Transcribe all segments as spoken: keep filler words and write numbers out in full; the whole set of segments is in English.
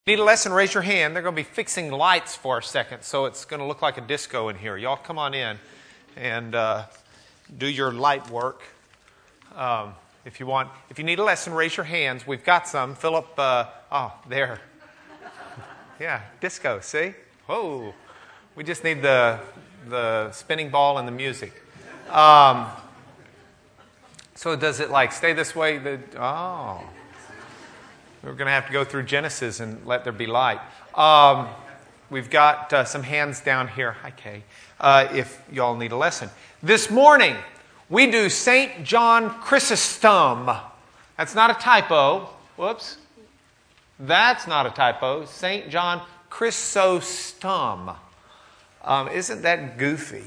Need a lesson? Raise your hand. They're going to be fixing lights for a second, so it's going to look like a disco in here. Y'all come on in and uh, do your light work. Um, if you want, if you need a lesson, raise your hands. We've got some. Philip, uh, oh, there. Yeah, disco. See? Whoa. We just need the the spinning ball and the music. Um, so does it like stay this way? The oh. We're going to have to go through Genesis and let there be light. Um, we've got uh, some hands down here. Hi, Kay. Uh, if y'all need a lesson. This morning, we do Saint John Chrysostom. That's not a typo. Whoops. That's not a typo. Saint John Chrysostom. Um, isn't that goofy?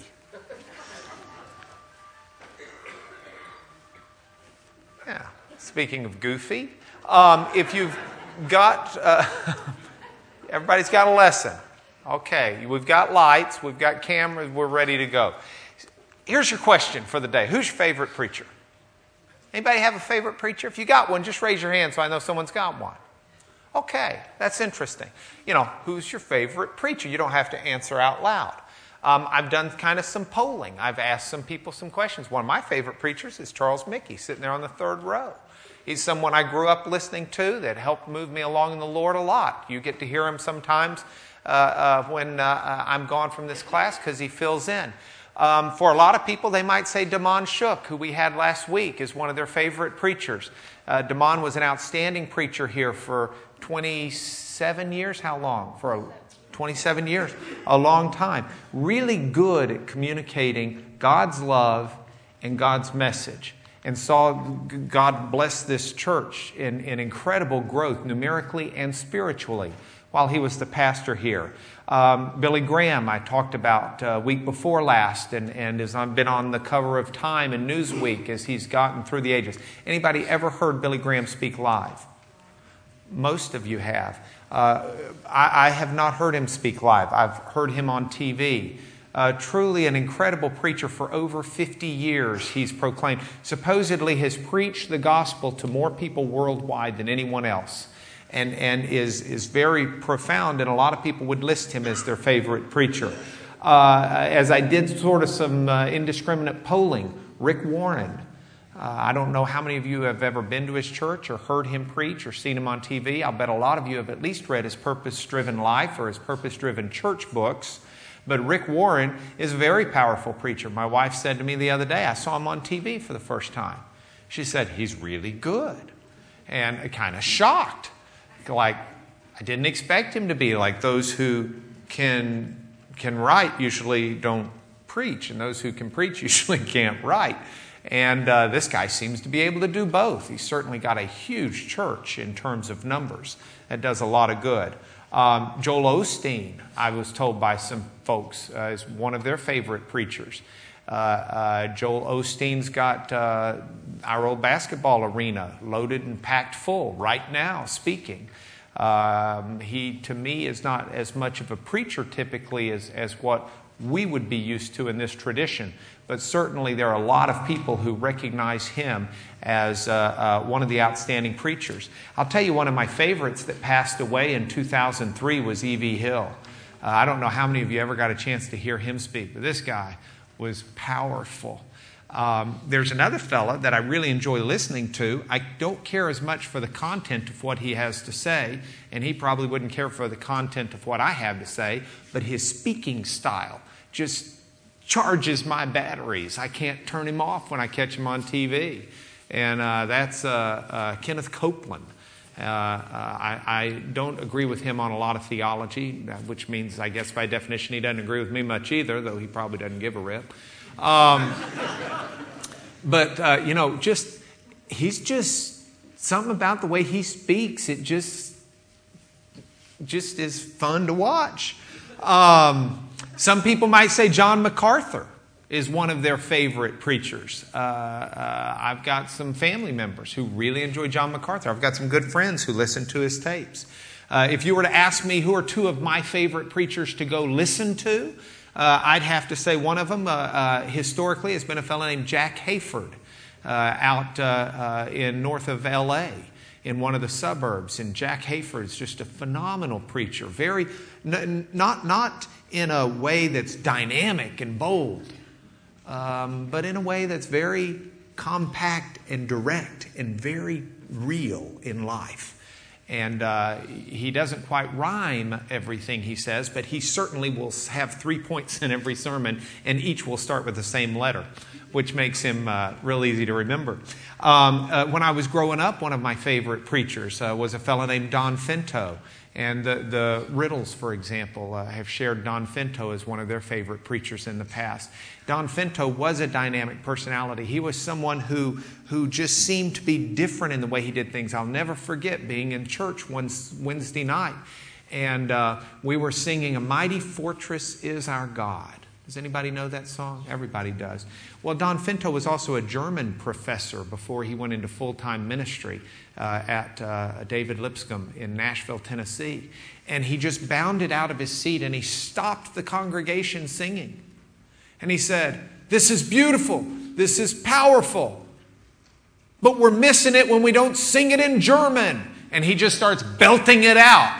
Yeah. Speaking of goofy. Um, if you've got, uh, everybody's got a lesson. Okay, we've got lights, we've got cameras, we're ready to go. Here's your question for the day. Who's your favorite preacher? Anybody have a favorite preacher? If you got one, just raise your hand so I know someone's got one. Okay, that's interesting. You know, who's your favorite preacher? You don't have to answer out loud. Um, I've done kind of some polling. I've asked some people some questions. One of my favorite preachers is Charles Mickey, sitting there on the third row. He's someone I grew up listening to that helped move me along in the Lord a lot. You get to hear him sometimes uh, uh, when uh, I'm gone from this class because he fills in. Um, for a lot of people, they might say Damon Shook, who we had last week, is one of their favorite preachers. Uh, Damon was an outstanding preacher here for twenty-seven years. How long? For a, twenty-seven years. A long time. Really good at communicating God's love and God's message. And saw God bless this church in, in incredible growth, numerically and spiritually, while he was the pastor here. Um, Billy Graham, I talked about uh, week before last, and, and has been on the cover of Time and Newsweek as he's gotten through the ages. Anybody ever heard Billy Graham speak live? Most of you have. Uh, I, I have not heard him speak live. I've heard him on T V. Uh, truly an incredible preacher. For over fifty years he's proclaimed, supposedly has preached the gospel to more people worldwide than anyone else, and, and is, is very profound, and a lot of people would list him as their favorite preacher. Uh, as I did sort of some uh, indiscriminate polling, Rick Warren, uh, I don't know how many of you have ever been to his church or heard him preach or seen him on T V. I'll bet a lot of you have at least read his Purpose-Driven Life or his Purpose-Driven Church books. But Rick Warren is a very powerful preacher. My wife said to me the other day, I saw him on T V for the first time. She said, he's really good. And kind of shocked. Like, I didn't expect him to be like those who can, can write usually don't preach. And those who can preach usually can't write. And uh, this guy seems to be able to do both. He's certainly got a huge church in terms of numbers. That does a lot of good. Um, Joel Osteen, I was told by some folks, uh, is one of their favorite preachers. Uh, uh, Joel Osteen's got uh, our old basketball arena loaded and packed full right now, speaking. Um, he, to me, is not as much of a preacher typically as, as what we would be used to in this tradition. But certainly there are a lot of people who recognize him as uh, uh, one of the outstanding preachers. I'll tell you, one of my favorites that passed away in two thousand three was E V Hill. Uh, I don't know how many of you ever got a chance to hear him speak, but this guy was powerful. Um, there's another fella that I really enjoy listening to. I don't care as much for the content of what he has to say, and he probably wouldn't care for the content of what I have to say, but his speaking style just charges my batteries. I can't turn him off when I catch him on T V. And uh, that's uh, uh, Kenneth Copeland. Uh, uh, I, I don't agree with him on a lot of theology, which means, I guess, by definition, he doesn't agree with me much either, though he probably doesn't give a rip. Um, but, uh, you know, just, he's just, something about the way he speaks, it just, just is fun to watch. Um, some people might say John MacArthur is one of their favorite preachers. Uh, uh, I've got some family members who really enjoy John MacArthur. I've got some good friends who listen to his tapes. Uh, if you were to ask me who are two of my favorite preachers to go listen to, uh, I'd have to say one of them uh, uh, historically has been a fellow named Jack Hayford uh, out uh, uh, in north of L A in one of the suburbs. And Jack Hayford is just a phenomenal preacher. Very, n- not, not in a way that's dynamic and bold, um, but in a way that's very compact and direct and very real in life. And uh, he doesn't quite rhyme everything he says, but he certainly will have three points in every sermon, and each will start with the same letter, which makes him uh, real easy to remember. Um, uh, when I was growing up, one of my favorite preachers uh, was a fellow named Don Finto. And the, the Riddles, for example, uh, have shared Don Finto as one of their favorite preachers in the past. Don Finto was a dynamic personality. He was someone who, who just seemed to be different in the way he did things. I'll never forget being in church one Wednesday night, and uh, we were singing, "A Mighty Fortress Is Our God." Does anybody know that song? Everybody does. Well, Don Finto was also a German professor before he went into full-time ministry uh, at uh, David Lipscomb in Nashville, Tennessee. And he just bounded out of his seat and he stopped the congregation singing. And he said, "This is beautiful. This is powerful. But we're missing it when we don't sing it in German." And he just starts belting it out.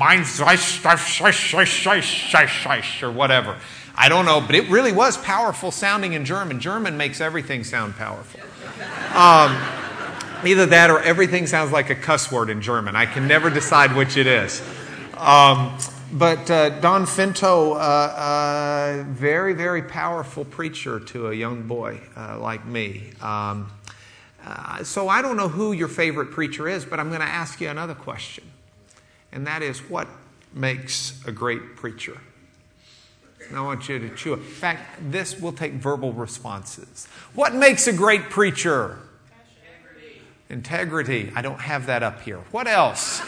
Or whatever. I don't know, but it really was powerful sounding in German. German makes everything sound powerful. Um, either that or everything sounds like a cuss word in German. I can never decide which it is. Um, but uh, Don Finto, uh, uh, very, very powerful preacher to a young boy uh, like me. Um, uh, so I don't know who your favorite preacher is, but I'm going to ask you another question. And that is, what makes a great preacher? And I want you to chew it. In fact, this will take verbal responses. What makes a great preacher? Integrity. Integrity. I don't have that up here. What else?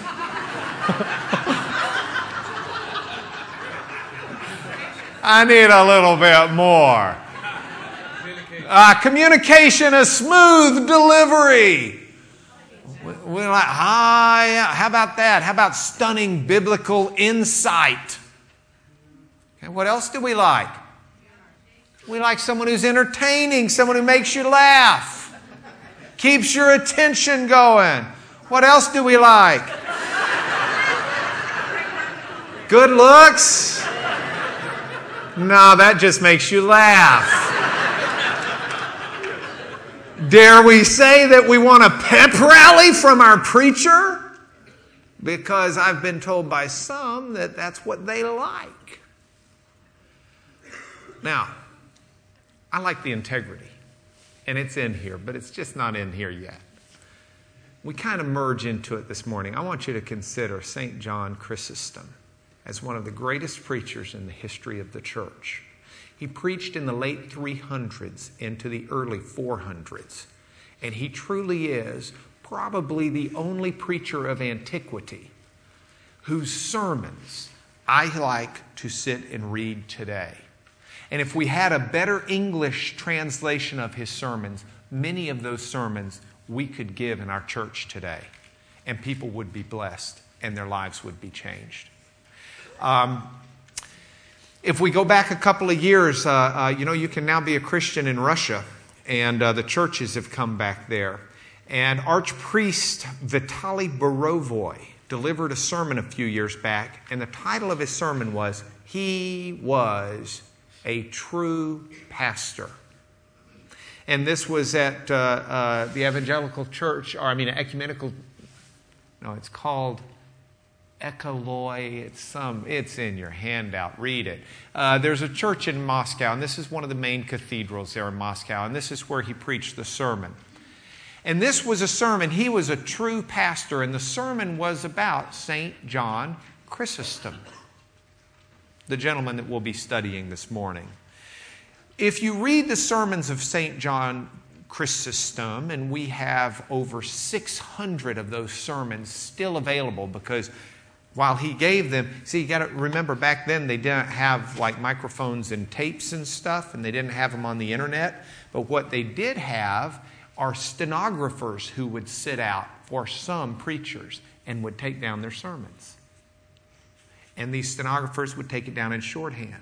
I need a little bit more. Communication. Uh, communication, a smooth delivery. We're like, ah, yeah. How about that? How about stunning biblical insight? And what else do we like? We like someone who's entertaining, someone who makes you laugh, keeps your attention going. What else do we like? Good looks? No, that just makes you laugh. Dare we say that we want a pep rally from our preacher? Because I've been told by some that that's what they like. Now, I like the integrity, and it's in here, but it's just not in here yet. We kind of merge into it this morning. I want you to consider Saint John Chrysostom as one of the greatest preachers in the history of the church. He preached in the late three hundreds into the early four hundreds, and he truly is probably the only preacher of antiquity whose sermons I like to sit and read today. And if we had a better English translation of his sermons, many of those sermons we could give in our church today. And people would be blessed and their lives would be changed. Um, if we go back a couple of years, uh, uh, you know, you can now be a Christian in Russia. And uh, the churches have come back there. And Archpriest Vitaly Borovoy delivered a sermon a few years back. And the title of his sermon was, "He Was a True Pastor." And this was at uh, uh, the Evangelical Church, or I mean, ecumenical, no, it's called Ekoloi. It's some, it's in your handout. Read it. Uh, there's a church in Moscow, and this is one of the main cathedrals there in Moscow, and this is where he preached the sermon. And this was a sermon. He was a true pastor, and the sermon was about Saint John Chrysostom, the gentleman that we'll be studying this morning. If you read the sermons of Saint John Chrysostom, and we have over six hundred of those sermons still available, because while he gave them, see, you got to remember, back then they didn't have like microphones and tapes and stuff, and they didn't have them on the internet. But what they did have are stenographers who would sit out for some preachers and would take down their sermons. And these stenographers would take it down in shorthand.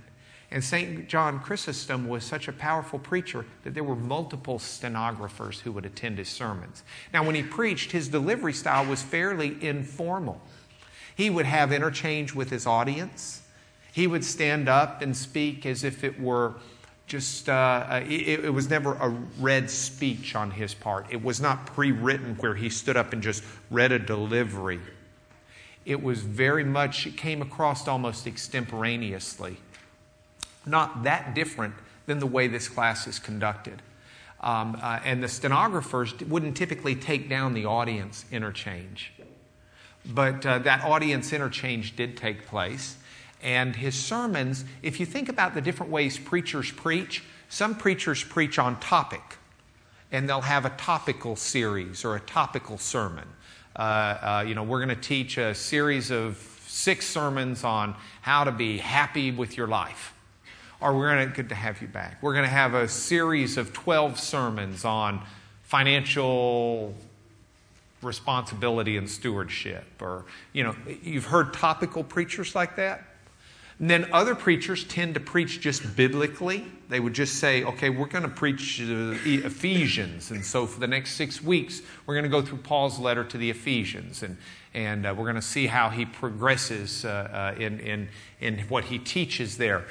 And Saint John Chrysostom was such a powerful preacher that there were multiple stenographers who would attend his sermons. Now, when he preached, his delivery style was fairly informal. He would have interchange with his audience. He would stand up and speak as if it were just, uh, it, it was never a read speech on his part. It was not pre-written where he stood up and just read a delivery. It was very much, it came across almost extemporaneously. Not that different than the way this class is conducted. Um, uh, and the stenographers wouldn't typically take down the audience interchange. But uh, that audience interchange did take place. And his sermons, if you think about the different ways preachers preach, some preachers preach on topic. And they'll have a topical series or a topical sermon. Uh, uh, you know, we're going to teach a series of six sermons on how to be happy with your life. Or we're going to, good to have you back. We're going to have a series of twelve sermons on financial responsibility and stewardship. Or, you know, you've heard topical preachers like that. And then other preachers tend to preach just biblically. They would just say, okay, we're going to preach uh, Ephesians. And so for the next six weeks, we're going to go through Paul's letter to the Ephesians. And, and uh, we're going to see how he progresses uh, uh, in, in, in what he teaches there.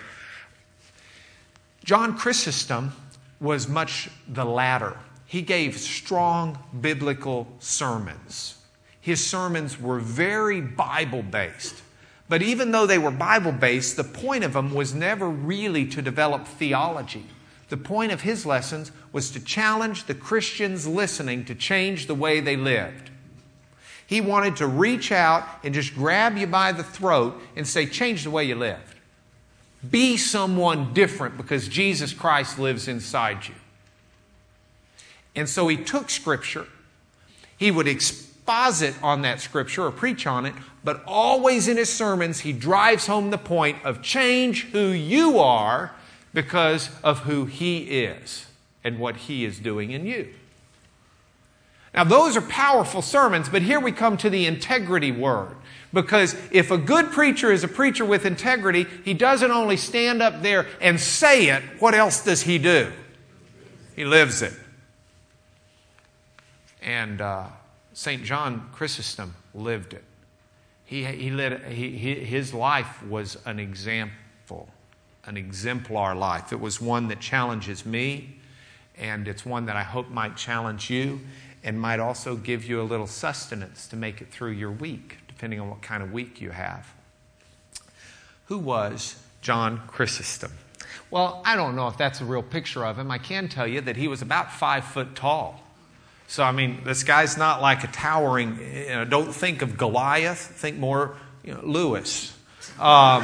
John Chrysostom was much the latter. He gave strong biblical sermons. His sermons were very Bible-based. But even though they were Bible-based, the point of them was never really to develop theology. The point of his lessons was to challenge the Christians listening to change the way they lived. He wanted to reach out and just grab you by the throat and say, change the way you lived. Be someone different because Jesus Christ lives inside you. And so he took Scripture. He would exposit on that Scripture or preach on it, but always in his sermons he drives home the point of change who you are because of who he is and what he is doing in you. Now those are powerful sermons, but here we come to the integrity word. Because if a good preacher is a preacher with integrity, he doesn't only stand up there and say it, what else does he do? He lives it. And uh, Saint John Chrysostom lived it. He, he led, he, his life was an example, an exemplar life. It was one that challenges me, and it's one that I hope might challenge you and might also give you a little sustenance to make it through your week, depending on what kind of week you have. Who was John Chrysostom? Well, I don't know if that's a real picture of him. I can tell you that he was about five foot tall. So, I mean, this guy's not like a towering, you know, don't think of Goliath, think more, you know, Lewis. Um,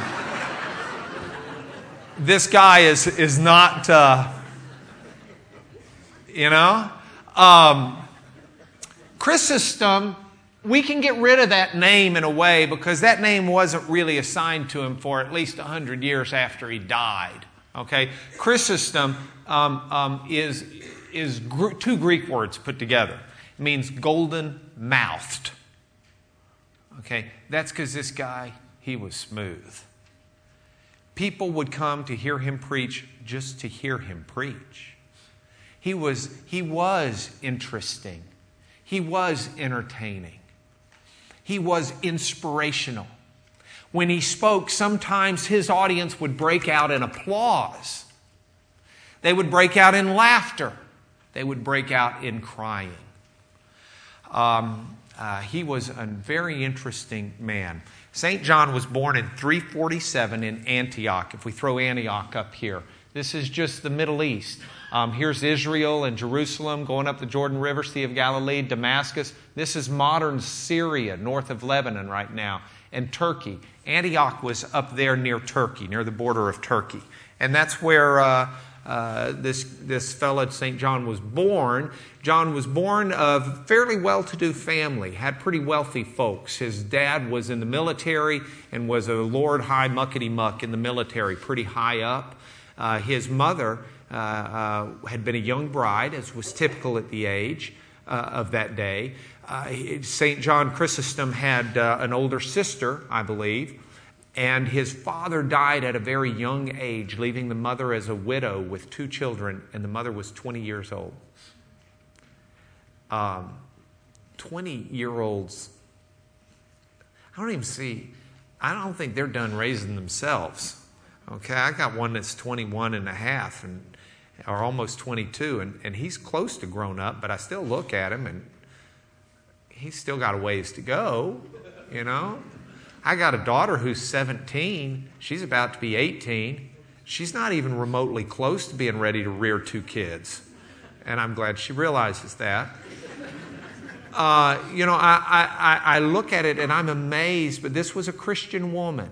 this guy is, is not, uh, you know. Um, Chrysostom, we can get rid of that name in a way because that name wasn't really assigned to him for at least one hundred years after he died. Okay? Chrysostom um, um, is, is gr- two Greek words put together. It means golden-mouthed. Okay? That's because this guy, he was smooth. People would come to hear him preach just to hear him preach. He was, he was interesting. He was entertaining. He was inspirational. When he spoke, sometimes his audience would break out in applause. They would break out in laughter. They would break out in crying. Um, uh, he was a very interesting man. Saint John was born in three forty-seven in Antioch. If we throw Antioch up here, this is just the Middle East. Um, here's Israel and Jerusalem, going up the Jordan River, Sea of Galilee, Damascus. This is modern Syria, north of Lebanon right now, and Turkey. Antioch was up there near Turkey, near the border of Turkey. And that's where uh, uh, this, this fellow, Saint John, was born. John was born of a fairly well-to-do family, had pretty wealthy folks. His dad was in the military and was a Lord High Muckety-Muck in the military, pretty high up. Uh, his mother uh, uh, had been a young bride, as was typical at the age uh, of that day. Uh, Saint John Chrysostom had uh, an older sister, I believe, And his father died at a very young age, leaving the mother as a widow with two children, and the mother was twenty years old. Um, twenty-year-olds, I don't even see, I don't think they're done raising themselves. Okay, I got one that's twenty-one and a half, and, or almost twenty-two, and, and he's close to grown up, but I still look at him, and he's still got a ways to go, you know. I got a daughter who's seventeen. She's about to be eighteen. She's not even remotely close to being ready to rear two kids. And I'm glad she realizes that. Uh, you know, I, I, I look at it and I'm amazed, but this was a Christian woman.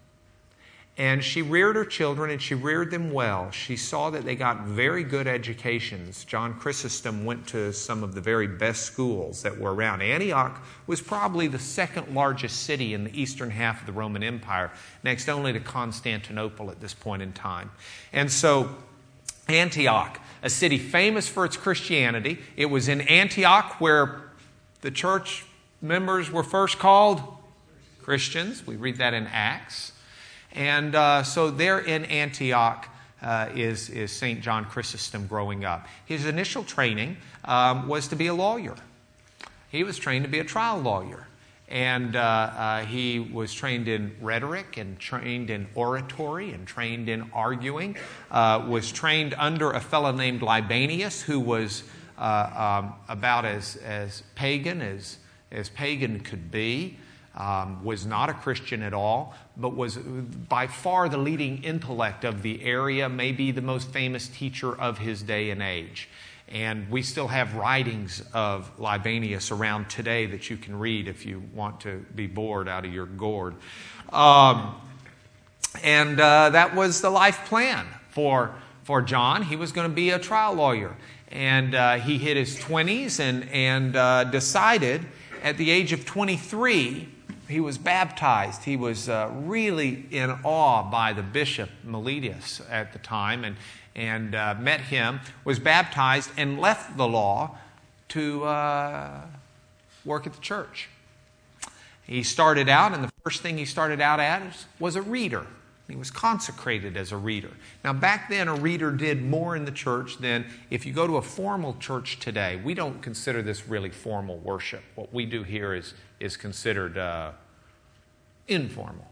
And she reared her children, and she reared them well. She saw that they got very good educations. John Chrysostom went to some of the very best schools that were around. Antioch was probably the second largest city in the eastern half of the Roman Empire, next only to Constantinople at this point in time. And so Antioch, a city famous for its Christianity. It was in Antioch where the church members were first called Christians. We read that in Acts. And uh, so there in Antioch uh, is, is Saint John Chrysostom growing up. His initial training um, was to be a lawyer. He was trained to be a trial lawyer. And uh, uh, he was trained in rhetoric and trained in oratory and trained in arguing. Uh, was trained under a fellow named Libanius, who was uh, um, about as, as pagan as, as pagan could be. Um, was not a Christian at all, but was by far the leading intellect of the area, maybe the most famous teacher of his day and age. And we still have writings of Libanius around today that you can read if you want to be bored out of your gourd. Um, and uh, that was the life plan for, for John. He was going to be a trial lawyer. And uh, he hit his twenties and, and uh, decided at the age of twenty-three, he was baptized. He was uh, really in awe by the bishop, Meletius, at the time, and, and uh, met him, was baptized, and left the law to uh, work at the church. He started out, and the first thing he started out as was a reader. He was consecrated as a reader. Now, back then, a reader did more in the church than if you go to a formal church today. We don't consider this really formal worship. What we do here is, is considered uh, informal.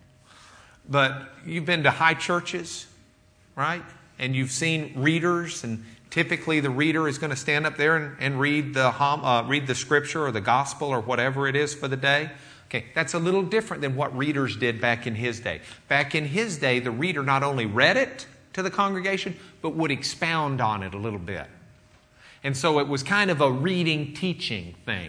But you've been to high churches, right? And you've seen readers, and typically the reader is going to stand up there and, and read the hom- uh, read the scripture or the gospel or whatever it is for the day. Okay, that's a little different than what readers did back in his day. Back in his day, the reader not only read it to the congregation, but would expound on it a little bit. And so it was kind of a reading, teaching thing.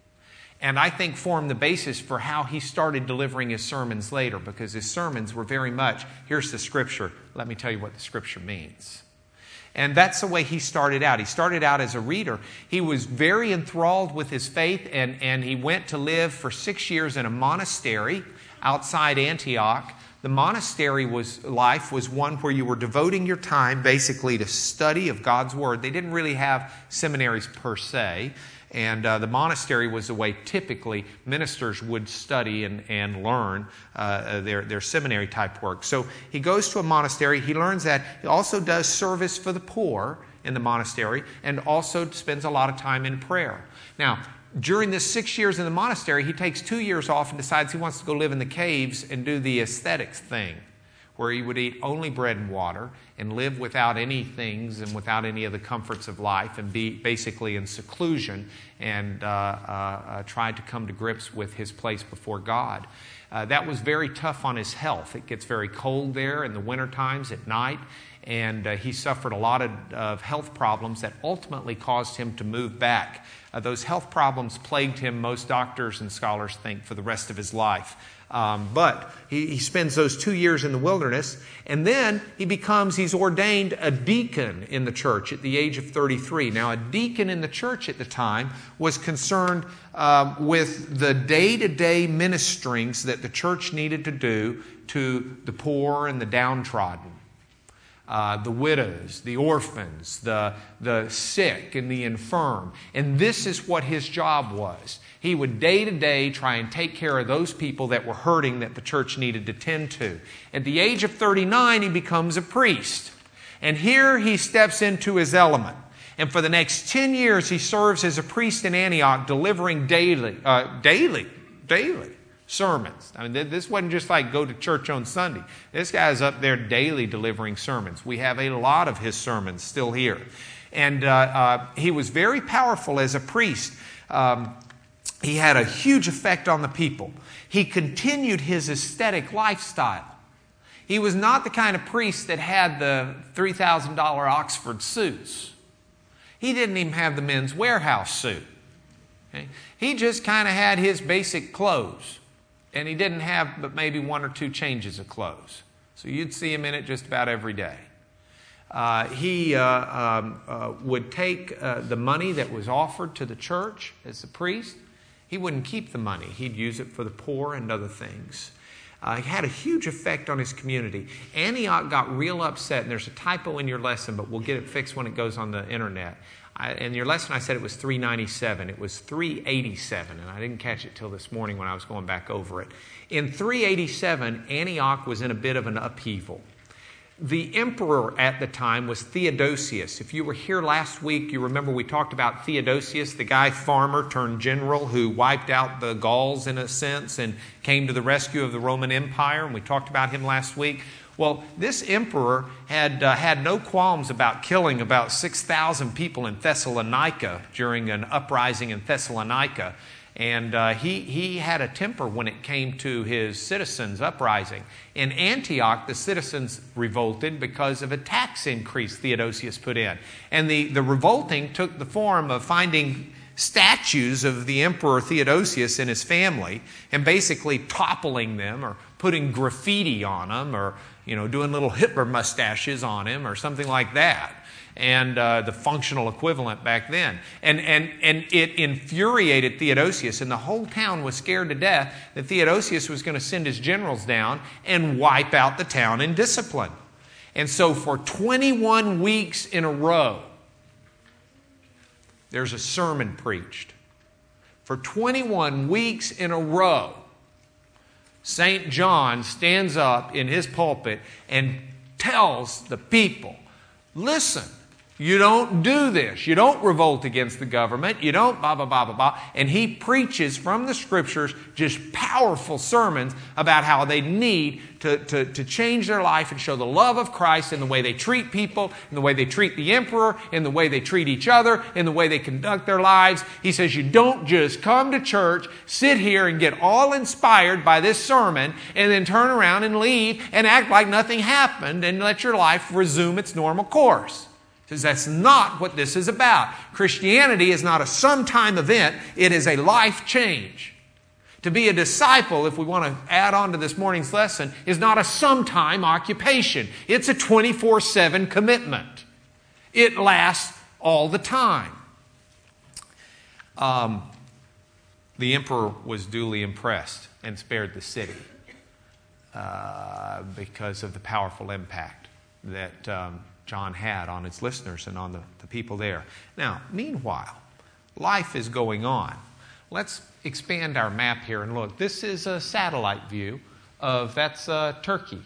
And I think formed the basis for how he started delivering his sermons later, because his sermons were very much, here's the scripture, let me tell you what the scripture means. And that's the way he started out. He started out as a reader. He was very enthralled with his faith, and, and he went to live for six years in a monastery outside Antioch. The monastery was life was one where you were devoting your time basically to study of God's Word. They didn't really have seminaries per se. And uh, the monastery was the way typically ministers would study and, and learn uh, their, their seminary type work. So he goes to a monastery. He learns that. He also does service for the poor in the monastery, and also spends a lot of time in prayer. Now, during this six years in the monastery, he takes two years off and decides he wants to go live in the caves and do the ascetics thing, where he would eat only bread and water and live without any things and without any of the comforts of life, and be basically in seclusion, and uh, uh, uh, tried to come to grips with his place before God. Uh, that was very tough on his health. It gets very cold there in the winter times at night, and uh, he suffered a lot of, of health problems that ultimately caused him to move back. Uh, those health problems plagued him, most doctors and scholars think, for the rest of his life. Um, but he, he spends those two years in the wilderness, and then he becomes, he's ordained a deacon in the church at the age of thirty-three. Now, a deacon in the church at the time was concerned um, with the day-to-day ministerings that the church needed to do to the poor and the downtrodden. uh, the widows, the orphans, the, the sick and the infirm. And this is what his job was. He would day to day try and take care of those people that were hurting that the church needed to tend to. At the age of thirty-nine, he becomes a priest. And here he steps into his element. And for the next ten years, he serves as a priest in Antioch, delivering daily, uh, daily, daily sermons. I mean, this wasn't just like go to church on Sunday. This guy's up there daily delivering sermons. We have a lot of his sermons still here. And uh, uh, he was very powerful as a priest. Um, he had a huge effect on the people. He continued his aesthetic lifestyle. He was not the kind of priest that had the three thousand dollars Oxford suits. He didn't even have the Men's Warehouse suit. Okay? He just kind of had his basic clothes. And he didn't have but maybe one or two changes of clothes. So you'd see him in it just about every day. Uh, he uh, um, uh, would take uh, the money that was offered to the church as a priest. He wouldn't keep the money. He'd use it for the poor and other things. Uh, he had a huge effect on his community. Antioch got real upset, and there's a typo in your lesson, but we'll get it fixed when it goes on the internet. I, in your lesson, I said it was three ninety-seven. It was three eighty-seven, and I didn't catch it till this morning when I was going back over it. In three eighty-seven, Antioch was in a bit of an upheaval. The emperor at the time was Theodosius. If you were here last week, you remember we talked about Theodosius, the guy farmer turned general who wiped out the Gauls in a sense and came to the rescue of the Roman Empire, and we talked about him last week. Well, this emperor had uh, had no qualms about killing about six thousand people in Thessalonica during an uprising in Thessalonica. And uh, he, he had a temper when it came to his citizens' uprising. In Antioch, the citizens revolted because of a tax increase Theodosius put in. And the, the revolting took the form of finding statues of the Emperor Theodosius and his family and basically toppling them or putting graffiti on them or, you know, doing little Hitler mustaches on him or something like that. And uh, the functional equivalent back then. And, and, and it infuriated Theodosius, and the whole town was scared to death that Theodosius was going to send his generals down and wipe out the town in discipline. And so for twenty-one weeks in a row, there's a sermon preached. For twenty-one weeks in a row, Saint John stands up in his pulpit and tells the people, listen, you don't do this. You don't revolt against the government. You don't blah, blah, blah, blah, blah. And he preaches from the Scriptures just powerful sermons about how they need to, to, to change their life and show the love of Christ in the way they treat people, in the way they treat the emperor, in the way they treat each other, in the way they conduct their lives. He says you don't just come to church, sit here and get all inspired by this sermon and then turn around and leave and act like nothing happened and let your life resume its normal course. Because that's not what this is about. Christianity is not a sometime event. It is a life change. To be a disciple, if we want to add on to this morning's lesson, is not a sometime occupation. It's a twenty-four seven commitment. It lasts all the time. Um, the emperor was duly impressed and spared the city uh, because of the powerful impact that um, John had on its listeners and on the, the people there. Now, meanwhile, life is going on. Let's expand our map here and look. This is a satellite view of, that's uh, Turkey.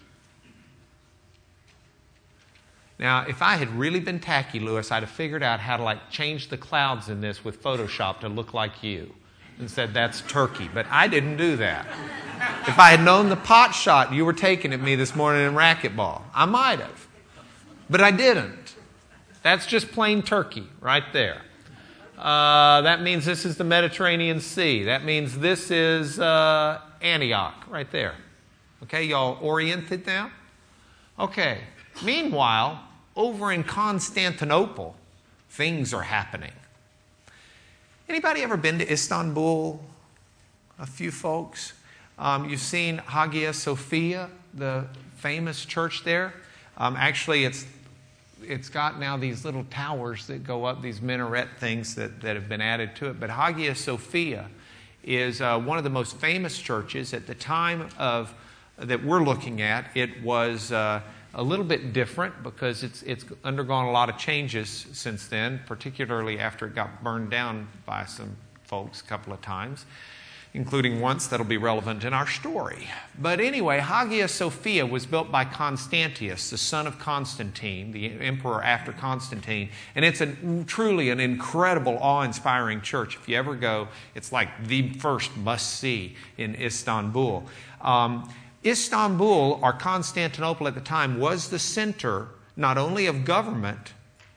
Now, if I had really been tacky, Lewis, I'd have figured out how to like change the clouds in this with Photoshop to look like you and said that's Turkey. But I didn't do that. If I had known the pot shot you were taking at me this morning in racquetball, I might have. But I didn't. That's just plain Turkey right there. Uh, that means this is the Mediterranean Sea. That means this is uh, Antioch right there. Okay, y'all oriented now? Okay. Meanwhile, over in Constantinople, things are happening. Anybody ever been to Istanbul? A few folks. Um, you've seen Hagia Sophia, the famous church there. Um, actually, it's it's got now these little towers that go up, these minaret things that, that have been added to it. But Hagia Sophia is uh, one of the most famous churches at the time of that we're looking at, it was uh, a little bit different because it's it's undergone a lot of changes since then, particularly after it got burned down by some folks a couple of times, including once that'll be relevant in our story. But anyway, Hagia Sophia was built by Constantius, the son of Constantine, the emperor after Constantine. And it's a, truly an incredible, awe-inspiring church. If you ever go, it's like the first must-see in Istanbul. Um, Istanbul, or Constantinople at the time, was the center not only of government,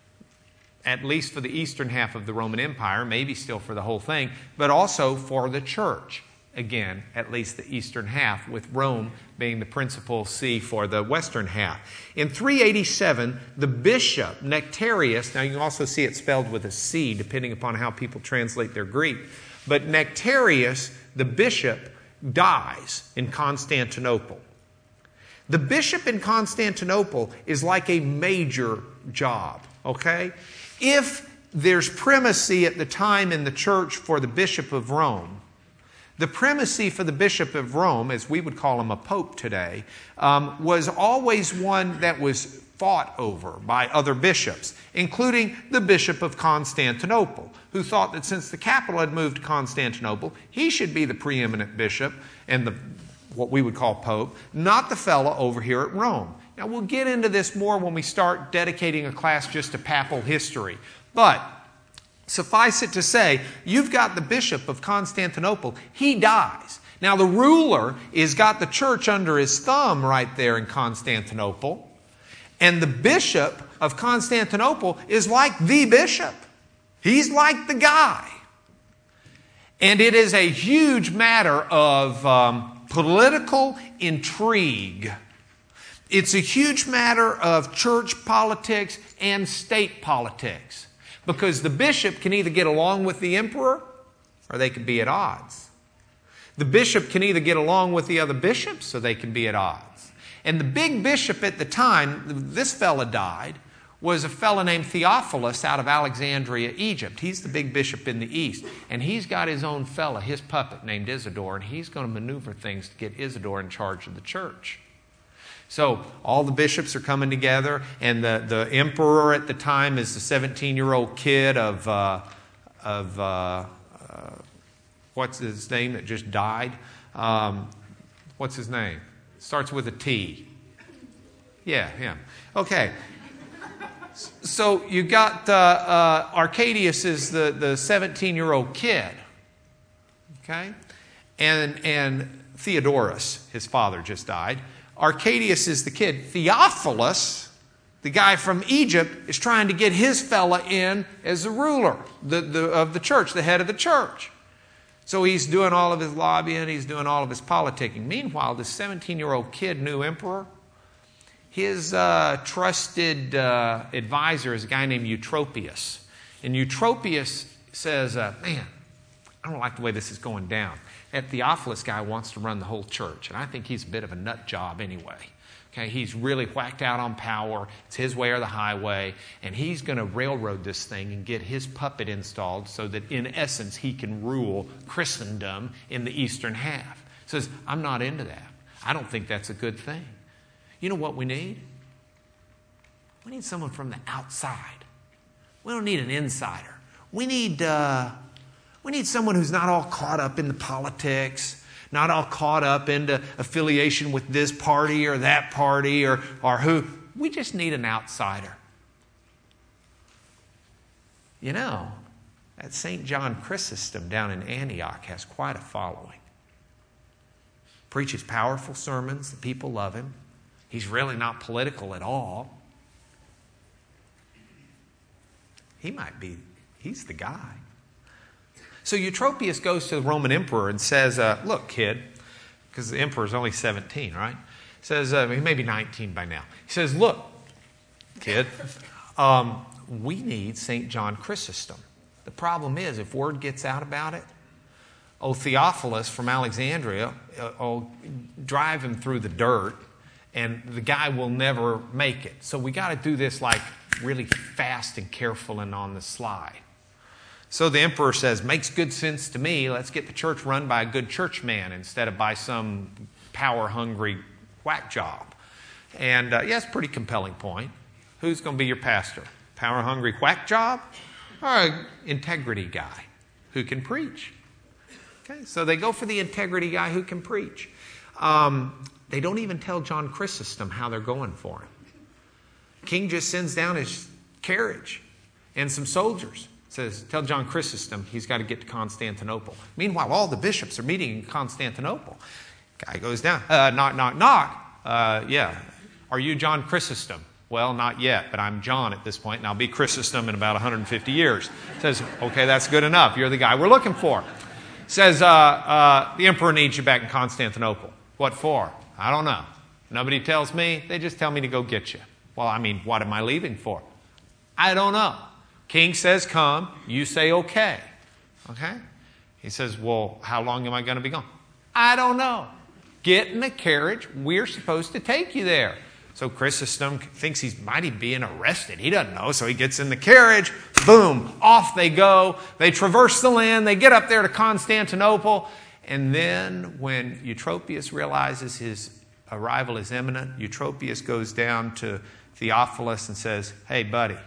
at least for the eastern half of the Roman Empire, maybe still for the whole thing, but also for the church. Again, at least the eastern half, with Rome being the principal see for the western half. In three eighty-seven, the bishop, Nectarius, now you can also see it spelled with a C, depending upon how people translate their Greek, but Nectarius, the bishop, dies in Constantinople. The bishop in Constantinople is like a major job, okay? If there's primacy at the time in the church for the Bishop of Rome, the primacy for the Bishop of Rome, as we would call him a pope today, um, was always one that was fought over by other bishops, including the Bishop of Constantinople, who thought that since the capital had moved to Constantinople, he should be the preeminent bishop and the what we would call pope, not the fellow over here at Rome. Now, we'll get into this more when we start dedicating a class just to papal history. But suffice it to say, you've got the Bishop of Constantinople. He dies. Now, the ruler has got the church under his thumb right there in Constantinople. And the Bishop of Constantinople is like the bishop. He's like the guy. And it is a huge matter of um, political intrigue. It's a huge matter of church politics and state politics, because the bishop can either get along with the emperor or they can be at odds. The bishop can either get along with the other bishops or they can be at odds. And the big bishop at the time, this fella died, was a fella named Theophilus out of Alexandria, Egypt. He's the big bishop in the east. And he's got his own fella, his puppet named Isidore, and he's going to maneuver things to get Isidore in charge of the church. So all the bishops are coming together, and the, the emperor at the time is the seventeen-year-old kid of, uh, of uh, uh, what's his name that just died? Um, what's his name? Starts with a T. Yeah, him. Okay. So you got uh, uh, Arcadius is the, the seventeen-year-old kid. Okay? And, and Theodorus, his father, just died. Arcadius is the kid. Theophilus, the guy from Egypt, is trying to get his fella in as the ruler the, the, of the church, the head of the church. So he's doing all of his lobbying, he's doing all of his politicking. Meanwhile, this seventeen-year-old kid, new emperor, his uh, trusted uh, advisor is a guy named Eutropius. And Eutropius says, uh, man, I don't like the way this is going down. That Theophilus guy wants to run the whole church, and I think he's a bit of a nut job anyway. Okay, he's really whacked out on power. It's his way or the highway, and he's going to railroad this thing and get his puppet installed so that, in essence, he can rule Christendom in the eastern half. Says, I'm not into that. I don't think that's a good thing. You know what we need? We need someone from the outside. We don't need an insider. We need... Uh, We need someone who's not all caught up in the politics, not all caught up into affiliation with this party or that party or, or who. We just need an outsider. You know, that Saint John Chrysostom down in Antioch has quite a following. Preaches powerful sermons. The people love him. He's really not political at all. He might be, he's the guy. So Eutropius goes to the Roman emperor and says, uh, look, kid, because the emperor's only seventeen, right? Says, uh, he may be nineteen by now. He says, look, kid, um, we need Saint John Chrysostom. The problem is, if word gets out about it, oh, Theophilus from Alexandria uh, will drive him through the dirt, and the guy will never make it. So we got to do this like really fast and careful and on the slide. So the emperor says, makes good sense to me. Let's get the church run by a good churchman instead of by some power-hungry whack job. And uh, yeah, it's a pretty compelling point. Who's going to be your pastor? Power-hungry whack job or an integrity guy who can preach? Okay, so they go for the integrity guy who can preach. Um, they don't even tell John Chrysostom how they're going for him. King just sends down his carriage and some soldiers. Says, tell John Chrysostom he's got to get to Constantinople. Meanwhile, all the bishops are meeting in Constantinople. Guy goes down, uh, knock, knock, knock. Uh, yeah, are you John Chrysostom? Well, not yet, but I'm John at this point, and I'll be Chrysostom in about one hundred fifty years. Says, okay, that's good enough. You're the guy we're looking for. Says, uh, uh, the emperor needs you back in Constantinople. What for? I don't know. Nobody tells me. They just tell me to go get you. Well, I mean, what am I leaving for? I don't know. King says come. You say okay. Okay? He says, well, how long am I going to be gone? I don't know. Get in the carriage. We're supposed to take you there. So Chrysostom thinks he might be being arrested. He doesn't know. So he gets in the carriage. Boom. Off they go. They traverse the land. They get up there to Constantinople. And then when Eutropius realizes his arrival is imminent, Eutropius goes down to Theophilus and says, hey, buddy,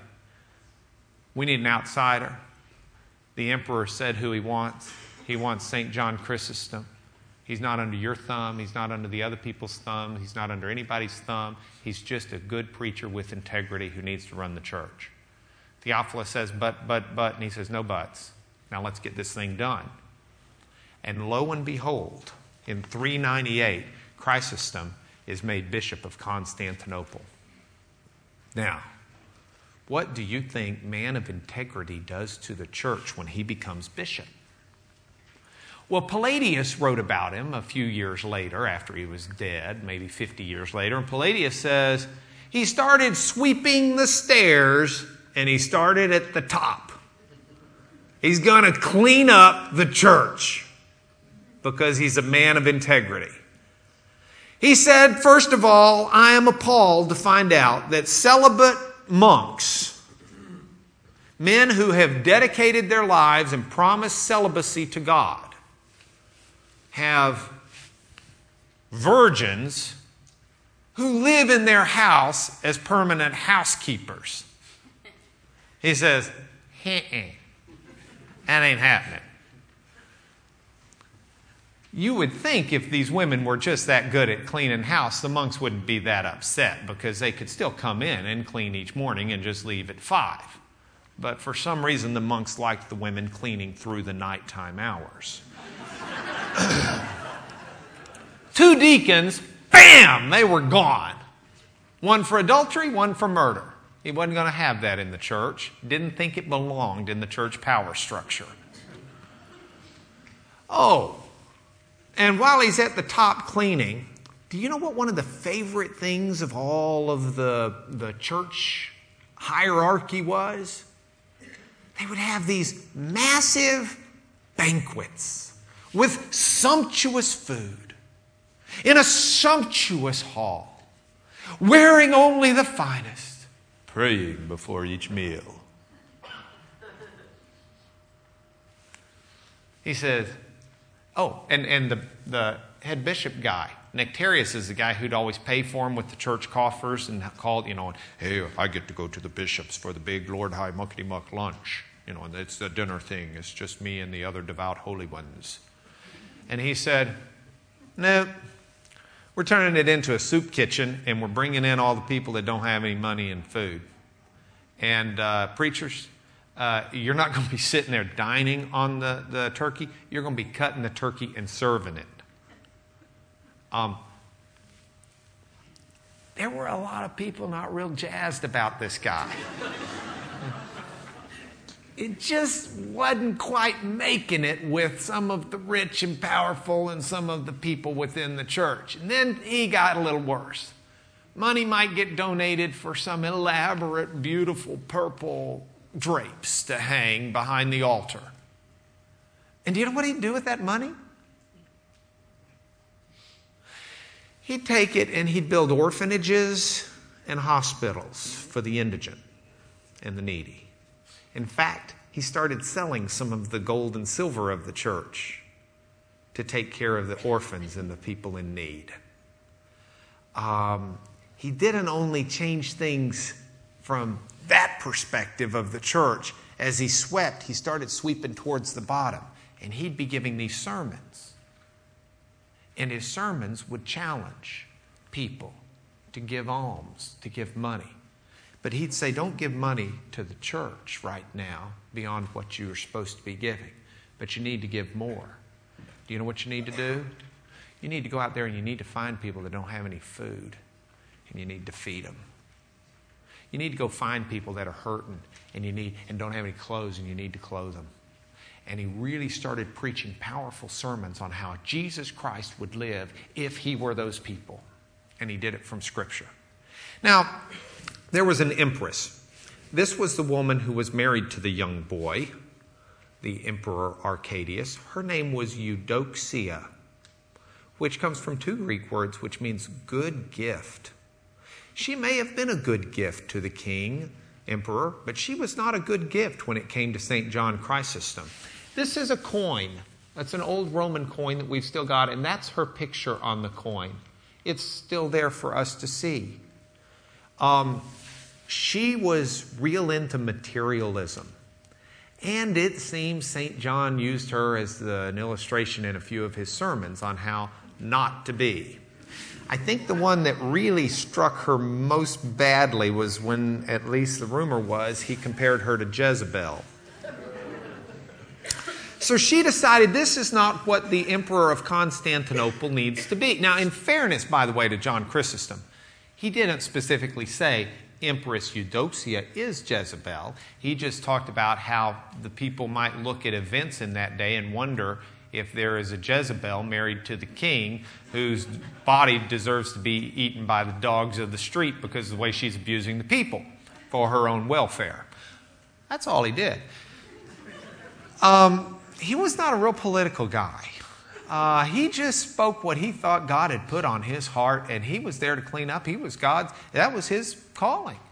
we need an outsider. The emperor said who he wants. He wants Saint John Chrysostom. He's not under your thumb. He's not under the other people's thumb. He's not under anybody's thumb. He's just a good preacher with integrity who needs to run the church. Theophilus says, but, but, but, and he says, no buts. Now let's get this thing done. And lo and behold, in three ninety-eight, Chrysostom is made Bishop of Constantinople. Now, what do you think man of integrity does to the church when he becomes bishop? Well, Palladius wrote about him a few years later after he was dead, maybe fifty years later. And Palladius says he started sweeping the stairs and he started at the top. He's going to clean up the church because he's a man of integrity. He said, first of all, I am appalled to find out that celibate monks, men who have dedicated their lives and promised celibacy to God, have virgins who live in their house as permanent housekeepers. He says, "Heh-eh, that ain't happening." You would think if these women were just that good at cleaning house, the monks wouldn't be that upset because they could still come in and clean each morning and just leave at five. But for some reason, the monks liked the women cleaning through the nighttime hours. Two deacons, bam, they were gone. One for adultery, one for murder. He wasn't going to have that in the church. Didn't think it belonged in the church power structure. Oh, and while he's at the top cleaning, do you know what one of the favorite things of all of the, the church hierarchy was? They would have these massive banquets with sumptuous food in a sumptuous hall, wearing only the finest, praying before each meal. He says, oh, and, and the, the head bishop guy, Nectarius, is the guy who'd always pay for him with the church coffers and called, you know, and, hey, I get to go to the bishops for the big Lord High Muckety Muck lunch. You know, and it's the dinner thing. It's just me and the other devout holy ones. And he said, no, we're turning it into a soup kitchen and we're bringing in all the people that don't have any money and food. And uh, preachers, uh, you're not going to be sitting there dining on the, the turkey. You're going to be cutting the turkey and serving it. Um, there were a lot of people not real jazzed about this guy. It just wasn't quite making it with some of the rich and powerful and some of the people within the church. And then he got a little worse. Money might get donated for some elaborate, beautiful purple drapes to hang behind the altar. And do you know what he'd do with that money? He'd take it and he'd build orphanages and hospitals for the indigent and the needy. In fact, he started selling some of the gold and silver of the church to take care of the orphans and the people in need. Um, he didn't only change things from that perspective of the church. As he swept, he started sweeping towards the bottom. And he'd be giving these sermons. And his sermons would challenge people to give alms, to give money. But he'd say, don't give money to the church right now beyond what you're supposed to be giving. But you need to give more. Do you know what you need to do? You need to go out there and you need to find people that don't have any food. And you need to feed them. You need to go find people that are hurting and you need and don't have any clothes and you need to clothe them. And he really started preaching powerful sermons on how Jesus Christ would live if he were those people. And he did it from Scripture. Now, there was an empress. This was the woman who was married to the young boy, the Emperor Arcadius. Her name was Eudoxia, which comes from two Greek words, which means good gift. She may have been a good gift to the king, emperor, but she was not a good gift when it came to Saint John Chrysostom. This is a coin. That's an old Roman coin that we've still got, and that's her picture on the coin. It's still there for us to see. Um, she was real into materialism. And it seems Saint John used her as the, an illustration in a few of his sermons on how not to be. I think the one that really struck her most badly was when, at least the rumor was, he compared her to Jezebel. So she decided this is not what the Emperor of Constantinople needs to be. Now, in fairness, by the way, to John Chrysostom, he didn't specifically say Empress Eudoxia is Jezebel. He just talked about how the people might look at events in that day and wonder if there is a Jezebel married to the king whose body deserves to be eaten by the dogs of the street because of the way she's abusing the people for her own welfare. That's all he did. Um, he was not a real political guy. Uh, he just spoke what he thought God had put on his heart, and he was there to clean up. He was God's, that was his calling.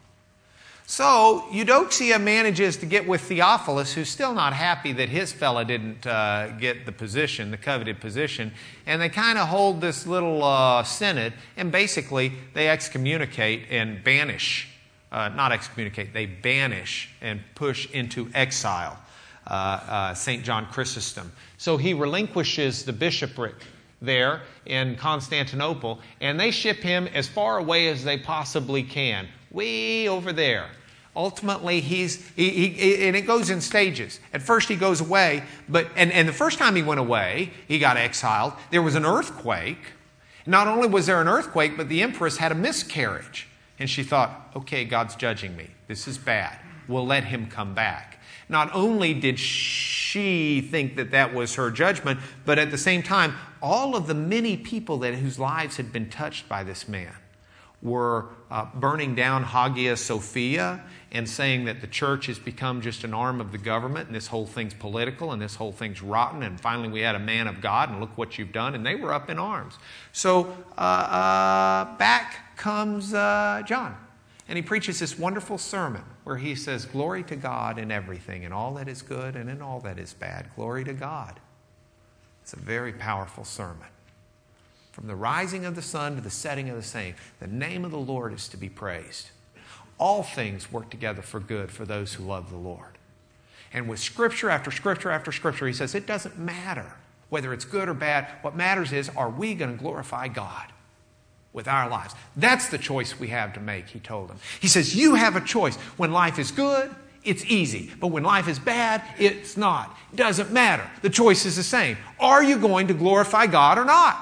So Eudoxia manages to get with Theophilus, who's still not happy that his fella didn't uh, get the position, the coveted position. And they kind of hold this little uh, synod, and basically they excommunicate and banish, uh, not excommunicate, they banish and push into exile uh, uh, Saint John Chrysostom. So he relinquishes the bishopric there in Constantinople, and they ship him as far away as they possibly can, way over there. Ultimately, he's he, he, and it goes in stages. At first, he goes away, but and, and the first time he went away, he got exiled. There was an earthquake. Not only was there an earthquake, but the empress had a miscarriage, and she thought, "Okay, God's judging me. This is bad. We'll let him come back." Not only did she think that that was her judgment, but at the same time, all of the many people that whose lives had been touched by this man were uh, burning down Hagia Sophia and saying that the church has become just an arm of the government and this whole thing's political and this whole thing's rotten, and finally we had a man of God and look what you've done, and they were up in arms. So uh, uh, back comes uh, John, and he preaches this wonderful sermon where he says, "Glory to God in everything, in all that is good and in all that is bad. Glory to God." It's a very powerful sermon. From the rising of the sun to the setting of the same, the name of the Lord is to be praised. All things work together for good for those who love the Lord. And with scripture after scripture after scripture, he says it doesn't matter whether it's good or bad. What matters is, are we going to glorify God with our lives? That's the choice we have to make, he told them. He says, you have a choice. When life is good, it's easy. But when life is bad, it's not. It doesn't matter. The choice is the same. Are you going to glorify God or not?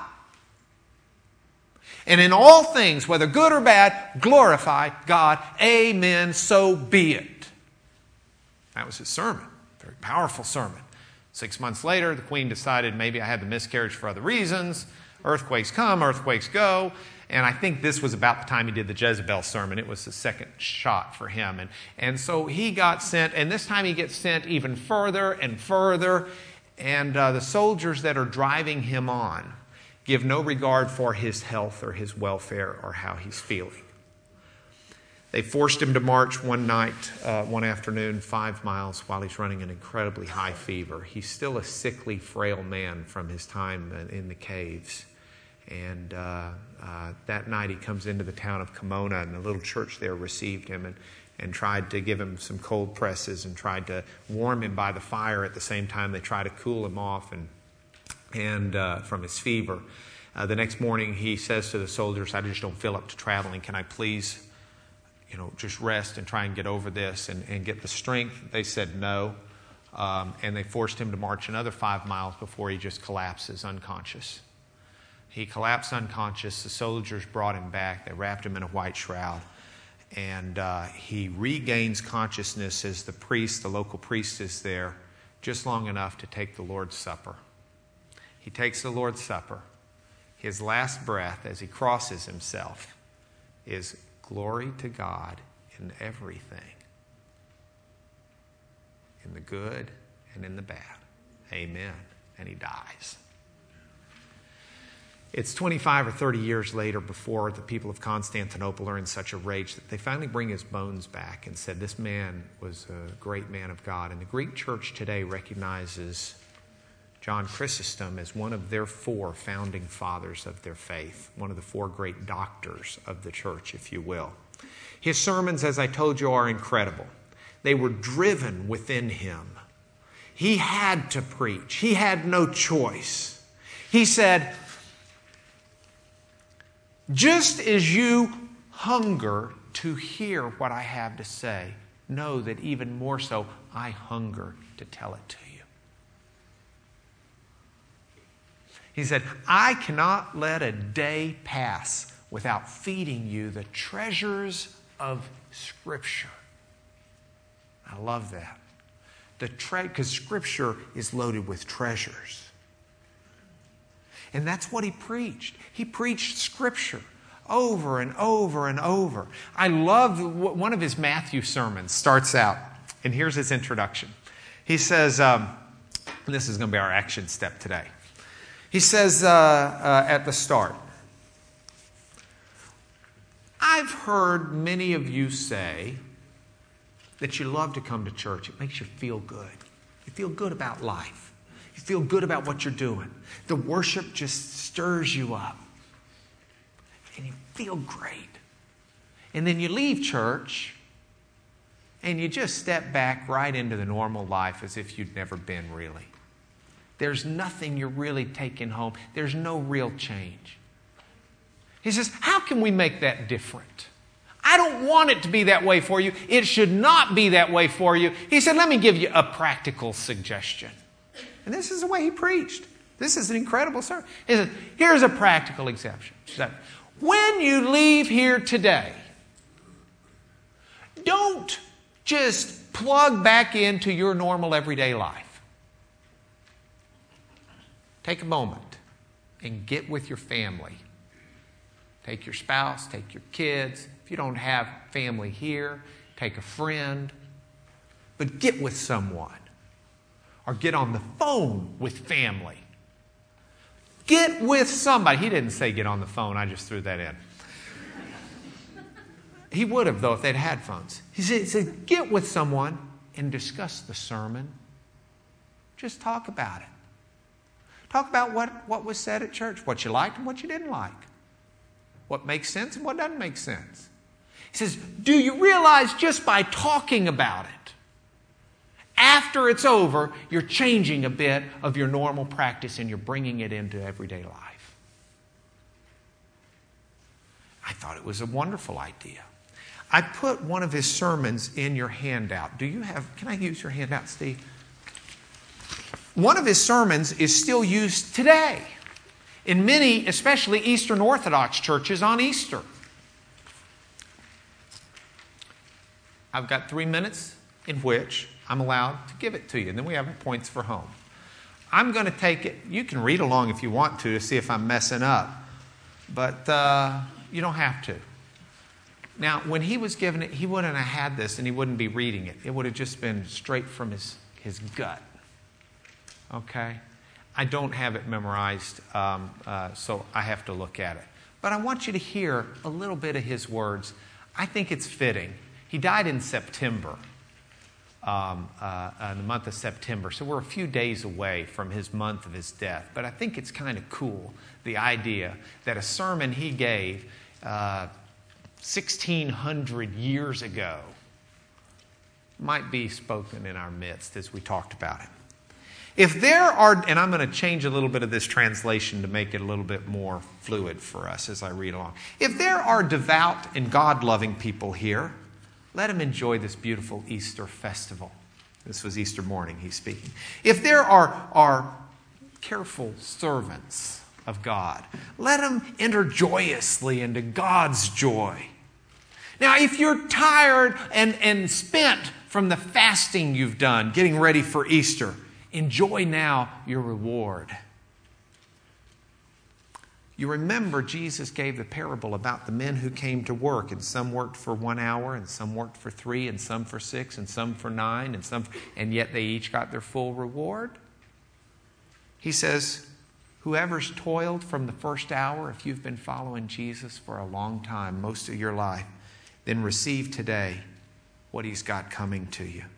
And in all things, whether good or bad, glorify God. Amen. So be it. That was his sermon. Very powerful sermon. Six months later, the queen decided maybe I had the miscarriage for other reasons. Earthquakes come, earthquakes go. And I think this was about the time he did the Jezebel sermon. It was the second shot for him. And, and so he got sent, and this time he gets sent even further and further. And uh, the soldiers that are driving him on give no regard for his health or his welfare or how he's feeling. They forced him to march one night, uh, one afternoon, five miles while he's running an incredibly high fever. He's still a sickly, frail man from his time in the caves. And uh, uh, that night he comes into the town of Kimona, and the little church there received him and, and tried to give him some cold presses and tried to warm him by the fire. At the same time, they tried to cool him off and, and uh, from his fever. Uh, the next morning he says to the soldiers, I just don't feel up to traveling. Can I please you know, just rest and try and get over this and, and get the strength? They said no. Um, and they forced him to march another five miles before he just collapses unconscious. He collapsed unconscious. The soldiers brought him back. They wrapped him in a white shroud. And uh, he regains consciousness as the priest, the local priest is there, just long enough to take the Lord's Supper. He takes the Lord's Supper. His last breath as he crosses himself is glory to God in everything, in the good and in the bad. Amen. And he dies. It's twenty-five or thirty years later before the people of Constantinople are in such a rage that they finally bring his bones back and said this man was a great man of God. And the Greek church today recognizes John Chrysostom as one of their four founding fathers of their faith, one of the four great doctors of the church, if you will. His sermons, as I told you, are incredible. They were driven within him. He had to preach. He had no choice. He said, just as you hunger to hear what I have to say, know that even more so, I hunger to tell it to you. He said, I cannot let a day pass without feeding you the treasures of Scripture. I love that. The tre- because Scripture is loaded with treasures. And that's what he preached. He preached Scripture over and over and over. I love one of his Matthew sermons starts out, and here's his introduction. He says, um, and this is going to be our action step today. He says uh, uh, at the start, I've heard many of you say that you love to come to church. It makes you feel good. You feel good about life. You feel good about what you're doing. The worship just stirs you up. And you feel great. And then you leave church and you just step back right into the normal life as if you'd never been really. There's nothing you're really taking home. There's no real change. He says, how can we make that different? I don't want it to be that way for you. It should not be that way for you. He said, let me give you a practical suggestion. And this is the way he preached. This is an incredible sermon. He said, here's a practical exception. When you leave here today, don't just plug back into your normal everyday life. Take a moment and get with your family. Take your spouse, take your kids. If you don't have family here, take a friend. But get with someone. Or get on the phone with family. Get with somebody. He didn't say get on the phone. I just threw that in. He would have, though, if they'd had phones. He said, he said, get with someone and discuss the sermon. Just talk about it. Talk about what, what was said at church, what you liked and what you didn't like. What makes sense and what doesn't make sense. He says, do you realize just by talking about it, after it's over, you're changing a bit of your normal practice and you're bringing it into everyday life? I thought it was a wonderful idea. I put one of his sermons in your handout. Do you have, can I use your handout, Steve? One of his sermons is still used today in many, especially Eastern Orthodox churches on Easter. I've got three minutes in which I'm allowed to give it to you, and then we have points for home. I'm going to take it. You can read along if you want to to see if I'm messing up, but uh, you don't have to. Now, when he was given it, he wouldn't have had this and he wouldn't be reading it. It would have just been straight from his, his gut. Okay? I don't have it memorized, um, uh, so I have to look at it. But I want you to hear a little bit of his words. I think it's fitting. He died in September, um, uh, in the month of September. So we're a few days away from his month of his death. But I think it's kind of cool, the idea that a sermon he gave uh, sixteen hundred years ago might be spoken in our midst as we talked about him. If there are, and I'm going to change a little bit of this translation to make it a little bit more fluid for us as I read along. If there are devout and God-loving people here, let them enjoy this beautiful Easter festival. This was Easter morning he's speaking. If there are, are careful servants of God, let them enter joyously into God's joy. Now, if you're tired and, and spent from the fasting you've done, getting ready for Easter, enjoy now your reward. You remember Jesus gave the parable about the men who came to work, and some worked for one hour, and some worked for three, and some for six, and some for nine, and some, and yet they each got their full reward. He says, whoever's toiled from the first hour, if you've been following Jesus for a long time, most of your life, then receive today what he's got coming to you.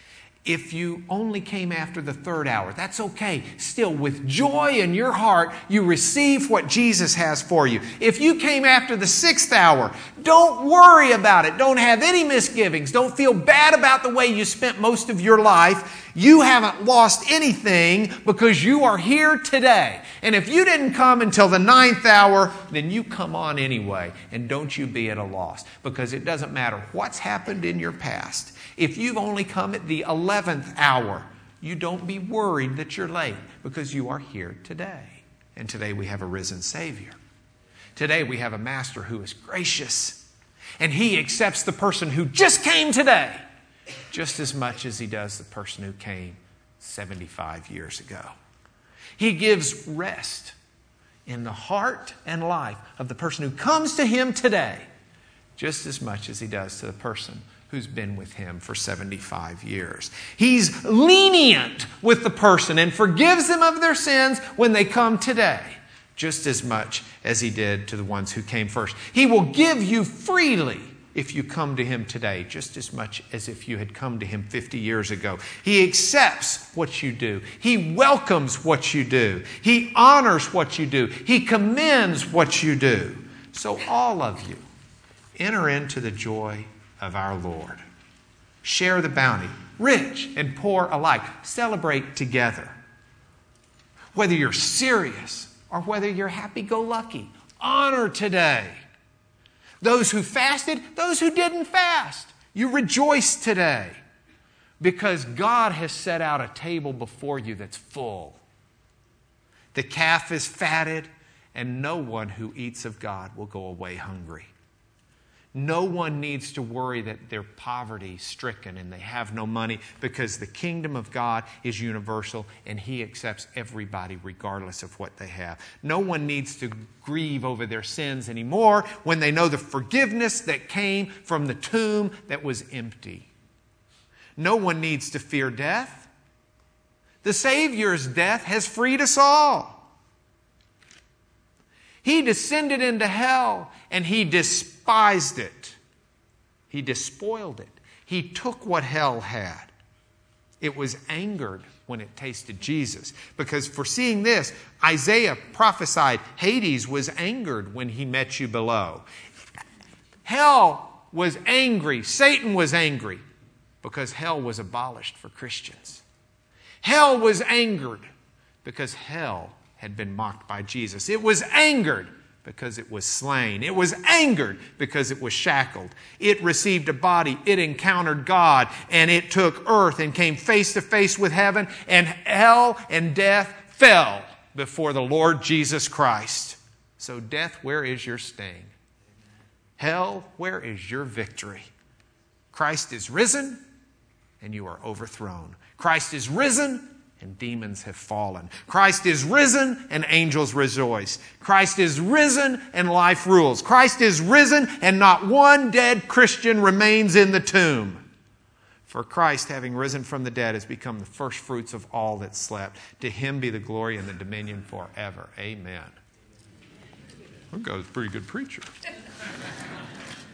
If you only came after the third hour, that's okay. Still, with joy in your heart, you receive what Jesus has for you. If you came after the sixth hour, don't worry about it. Don't have any misgivings. Don't feel bad about the way you spent most of your life. You haven't lost anything because you are here today. And if you didn't come until the ninth hour, then you come on anyway. And don't you be at a loss, because it doesn't matter what's happened in your past. If you've only come at the eleventh hour, you don't be worried that you're late, because you are here today. And today we have a risen Savior. Today we have a Master who is gracious. And He accepts the person who just came today just as much as He does the person who came seventy-five years ago. He gives rest in the heart and life of the person who comes to Him today just as much as He does to the person who's been with Him for seventy-five years. He's lenient with the person and forgives them of their sins when they come today, just as much as He did to the ones who came first. He will give you freely if you come to Him today, just as much as if you had come to Him fifty years ago. He accepts what you do. He welcomes what you do. He honors what you do. He commends what you do. So all of you, enter into the joy of our Lord. Share the bounty, rich and poor alike. Celebrate together. Whether you're serious or whether you're happy-go-lucky, honor today. Those who fasted, those who didn't fast, you rejoice today, because God has set out a table before you that's full. The calf is fatted, and no one who eats of God will go away hungry. No one needs to worry that they're poverty-stricken and they have no money, because the kingdom of God is universal and He accepts everybody regardless of what they have. No one needs to grieve over their sins anymore when they know the forgiveness that came from the tomb that was empty. No one needs to fear death. The Savior's death has freed us all. He descended into hell and He despised it. He despoiled it. He took what hell had. It was angered when it tasted Jesus. Because foreseeing this, Isaiah prophesied Hades was angered when he met you below. Hell was angry. Satan was angry because hell was abolished for Christians. Hell was angered because hell had been mocked by Jesus. It was angered because it was slain. It was angered because it was shackled. It received a body. It encountered God, and it took earth and came face to face with heaven, and hell and death fell before the Lord Jesus Christ. So death, where is your sting? Hell, where is your victory? Christ is risen, and you are overthrown. Christ is risen, and demons have fallen. Christ is risen, and angels rejoice. Christ is risen, and life rules. Christ is risen, and not one dead Christian remains in the tomb. For Christ, having risen from the dead, has become the first fruits of all that slept. To Him be the glory and the dominion forever. Amen. That guy's a pretty good preacher.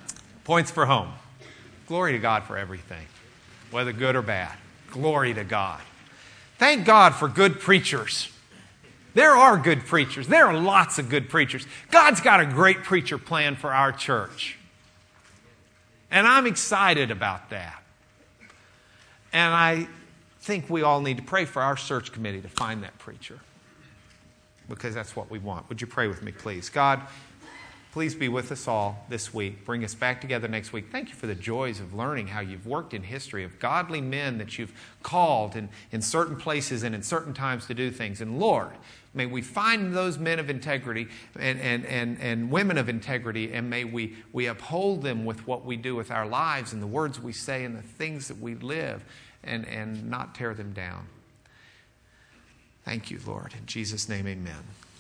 Points for home. Glory to God for everything, whether good or bad. Glory to God. Thank God for good preachers. There are good preachers. There are lots of good preachers. God's got a great preacher plan for our church. And I'm excited about that. And I think we all need to pray for our search committee to find that preacher, because that's what we want. Would you pray with me, please? God, please be with us all this week. Bring us back together next week. Thank you for the joys of learning how you've worked in history, of godly men that you've called in, in certain places and in certain times to do things. And Lord, may we find those men of integrity and, and, and, and women of integrity, and may we, we uphold them with what we do with our lives and the words we say and the things that we live, and, and not tear them down. Thank you, Lord. In Jesus' name, amen.